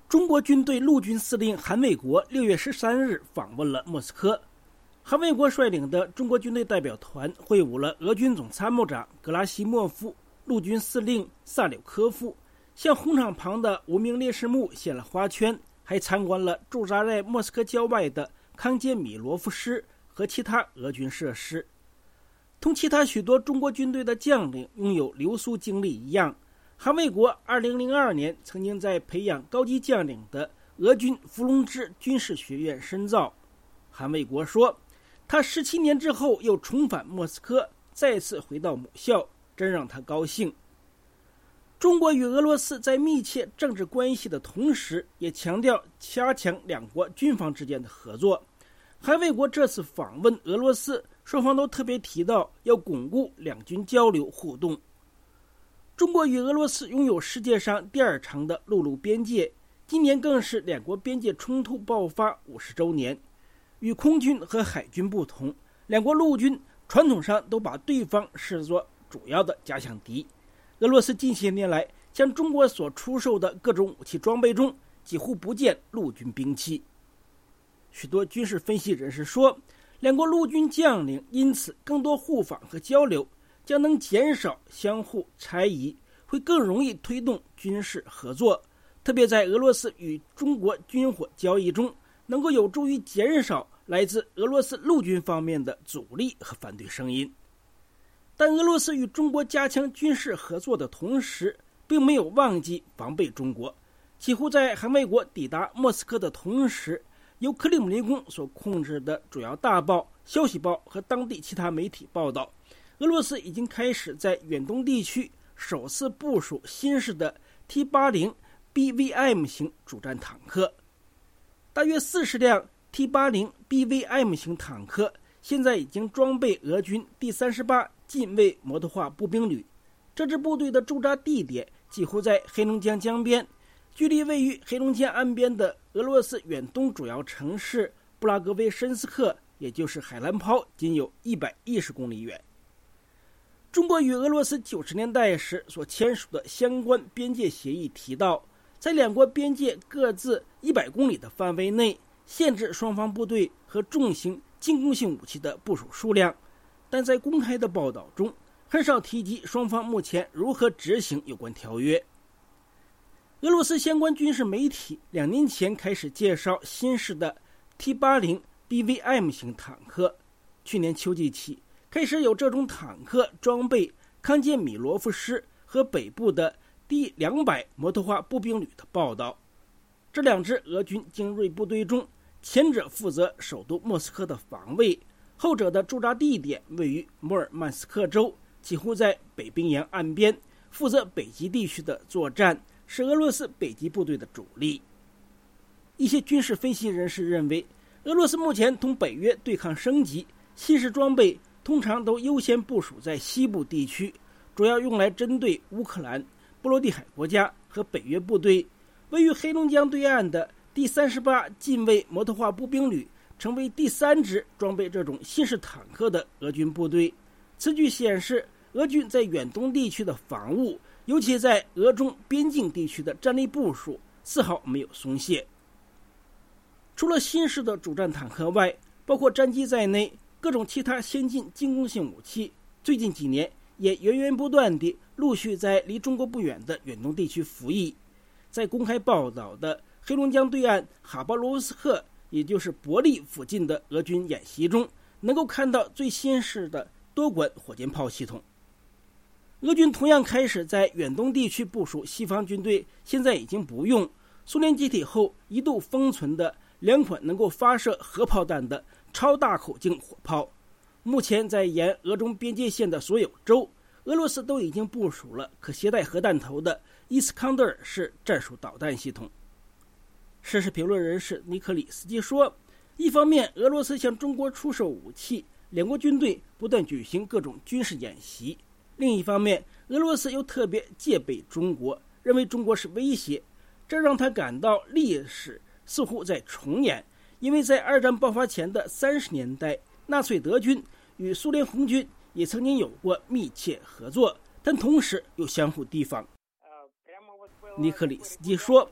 中国军队陆军司令韩卫国6月13日访问了莫斯科。韩卫国率领的中国军队代表团会晤了俄军总参谋长格拉西莫夫、陆军司令萨柳科夫，向红场旁的无名烈士墓献了花圈，还参观了驻扎在莫斯科郊外的康杰米罗夫师和其他俄军设施。同其他许多中国军队的将领拥有留苏经历一样，韩卫国2002年曾经在培养高级将领的俄军伏龙芝军事学院深造。韩卫国说，他17年之后又重返莫斯科，再次回到母校，真让他高兴。中国与俄罗斯在密切政治关系的同时，也强调加强两国军方之间的合作。韩卫国这次访问俄罗斯，双方都特别提到要巩固两军交流互动。中国与俄罗斯拥有世界上第2长的陆路边界，今年更是两国边界冲突爆发50周年。与空军和海军不同，两国陆军传统上都把对方视作主要的假想敌。俄罗斯近些年来向中国所出售的各种武器装备中几乎不见陆军兵器。许多军事分析人士说，两国陆军将领因此更多互访和交流，将能减少相互猜疑，会更容易推动军事合作，特别在俄罗斯与中国军火交易中，能够有助于减少来自俄罗斯陆军方面的阻力和反对声音。但俄罗斯与中国加强军事合作的同时，并没有忘记防备中国。几乎在韩卫国抵达莫斯科的同时，由克里姆林宫所控制的主要大报、消息报和当地其他媒体报道，俄罗斯已经开始在远东地区首次部署新式的 T-80 BVM 型主战坦克。大约40辆 T-80 BVM 型坦克现在已经装备俄军第38近卫摩托化步兵旅。这支部队的驻扎地点几乎在黑龙江江边，距离位于黑龙江岸边的俄罗斯远东主要城市布拉格维申斯克，也就是海兰泡，仅有110公里远。中国与俄罗斯90年代时所签署的相关边界协议提到，在两国边界各自100公里的范围内，限制双方部队和重型进攻性武器的部署数量，但在公开的报道中很少提及双方目前如何执行有关条约。俄罗斯相关军事媒体2年前开始介绍新式的 T-80 BVM 型坦克，去年秋季起开始有这种坦克装备康杰米罗夫师和北部的第200摩托化步兵旅的报道。这两支俄军精锐部队中，前者负责首都莫斯科的防卫，后者的驻扎地点位于摩尔曼斯克州，几乎在北冰洋岸边，负责北极地区的作战，是俄罗斯北极部队的主力。一些军事分析人士认为，俄罗斯目前同北约对抗升级，新式装备通常都优先部署在西部地区，主要用来针对乌克兰、波罗的海国家和北约部队。位于黑龙江对岸的第38近卫摩托化步兵旅成为第3支装备这种新式坦克的俄军部队。此举显示，俄军在远东地区的防务，尤其在俄中边境地区的战力部署丝毫没有松懈。除了新式的主战坦克外，包括战机在内，各种其他先进进攻性武器最近几年也源源不断地陆续在离中国不远的远东地区服役。在公开报道的黑龙江对岸哈巴罗夫斯克，也就是伯利附近的俄军演习中，能够看到最新式的多管火箭炮系统。俄军同样开始在远东地区部署西方军队现在已经不用苏联解体后一度封存的2款能够发射核炮弹的超大口径火炮。目前在沿俄中边界线的所有州，俄罗斯都已经部署了可携带核弹头的伊斯康德尔式战术导弹系统。时事评论人士尼克里斯基说，一方面俄罗斯向中国出售武器，两国军队不断举行各种军事演习；另一方面，俄罗斯又特别戒备中国，认为中国是威胁，这让他感到历史似乎在重演。因为在2战爆发前的30年代，纳粹德军与苏联红军也曾经有过密切合作，但同时又相互提防。尼克里斯基说，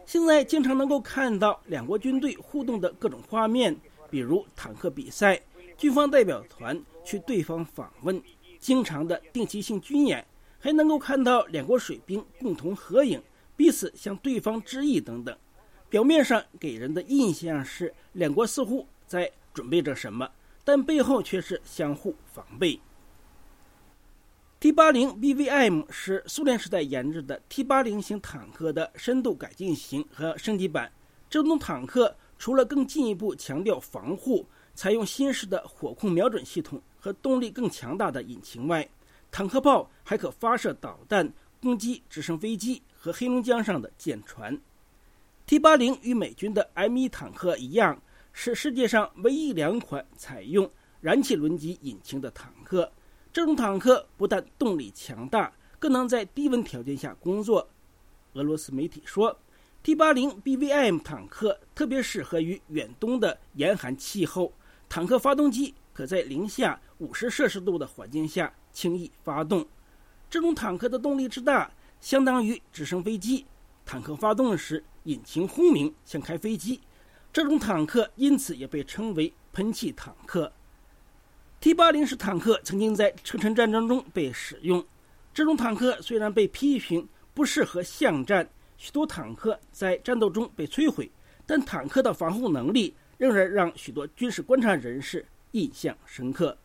现在经常能够看到两国军队互动的各种画面，比如坦克比赛、军方代表团去对方访问、经常的定期性军演，还能够看到两国水兵共同合影，彼此向对方致意等等。表面上给人的印象是两国似乎在准备着什么，但背后却是相互防备。T-80BVM 是苏联时代研制的 T-80型坦克的深度改进型和升级版。这种坦克除了更进一步强调防护，采用新式的火控瞄准系统和动力更强大的引擎外，坦克炮还可发射导弹，攻击直升飞机和黑龙江上的舰船。T-80与美军的 M1 坦克一样，是世界上唯一2款采用燃气轮机引擎的坦克。这种坦克不但动力强大，更能在低温条件下工作。俄罗斯媒体说， T-80BVM 坦克特别适合于远东的严寒气候，坦克发动机可在零下50摄氏度的环境下轻易发动。这种坦克的动力之大，相当于直升飞机，坦克发动时引擎轰鸣，像开飞机。这种坦克因此也被称为喷气坦克。T-80式坦克曾经在车臣战争中被使用。这种坦克虽然被批评不适合巷战，许多坦克在战斗中被摧毁，但坦克的防护能力仍然让许多军事观察人士印象深刻。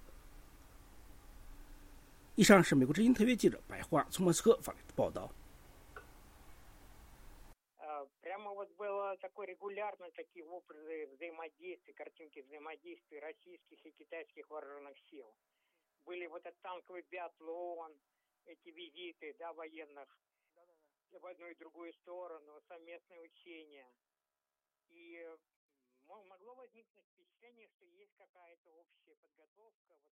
以上是美国之音特约记者白桦从莫斯科发来的报道。 Прямо вот было такое регулярно такие образы взаимодействия, картинки взаимодействия российских и китайских вооруженных сил. Были вот этот танковый биатлон, эти визиты, да, военных в одну и другую сторону, совместные учения. И могло возникнуть впечатление, что есть какая-то общая подготовка.